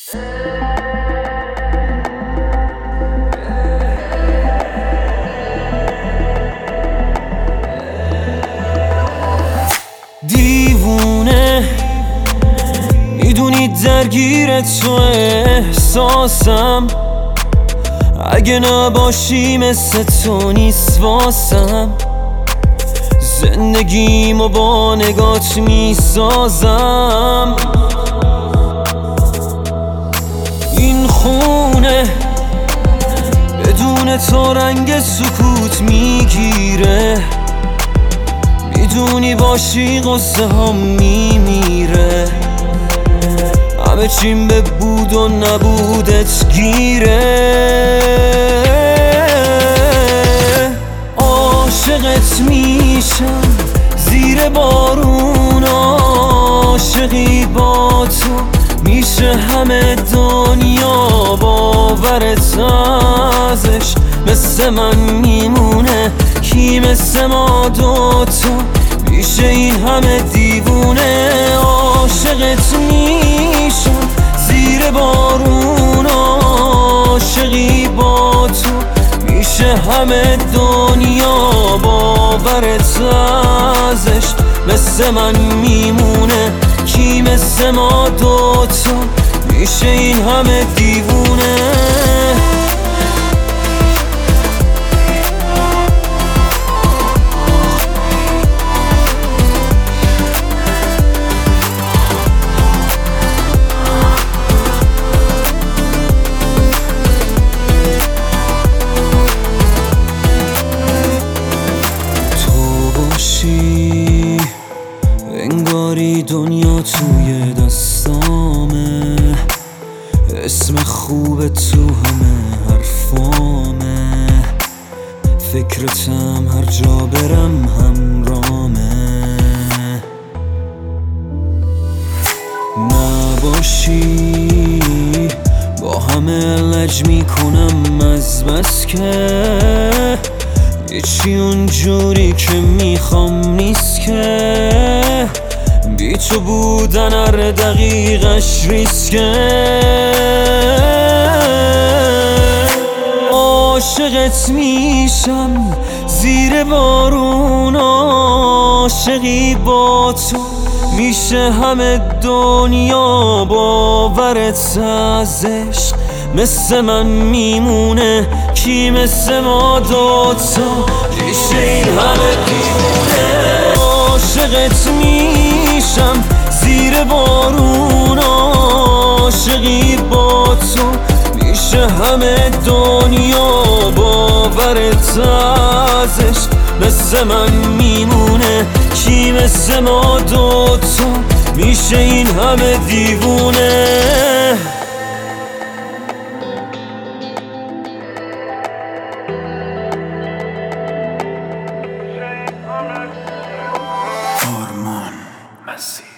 دیوونه میدونی درگیر تو احساسم، اگه نباشی مثل تو نیست واسم. زندگیمو با نگات میسازم. این خونه بدون تو رنگ سکوت میگیره، میدونی باشی قصه ها میمیره. همه چیم به بود و نبودت گیره. عاشقت میشم زیر بارون، عاشقی با تو میشه همه دنیا. باورت ازش مثل من میمونه، کی مثل ما دوتا میشه این همه دیوونه. عاشقت میشم زیر بارون، عاشقی با تو میشه همه دنیا. باورت ازش مثل من میمونه، کی مثل ما دوتا میشه این همه دیوونه. انگاری دنیا توی دستامه، اسم خوب تو همه حرفامه. فکرتم هر جا برم همرامه. نباشی با همه لج میکنم از بس که هیچی اونجوری که میخوام نیست که. بی تو بودن هر دقیقش ریسکه. عاشقت میشم زیر بارون، عاشقی با تو میشه همه دنیا. باورت ازش مثل من میمونه، کی مثل ما دوتا میشه این همه دیوونه. عاشقت میشم زیر بارون، عاشقی با تو میشه همه دنیا. باورت ازش مثل من میمونه، کی مثل ما دوتا میشه این همه دیوونه. آرمان مسیح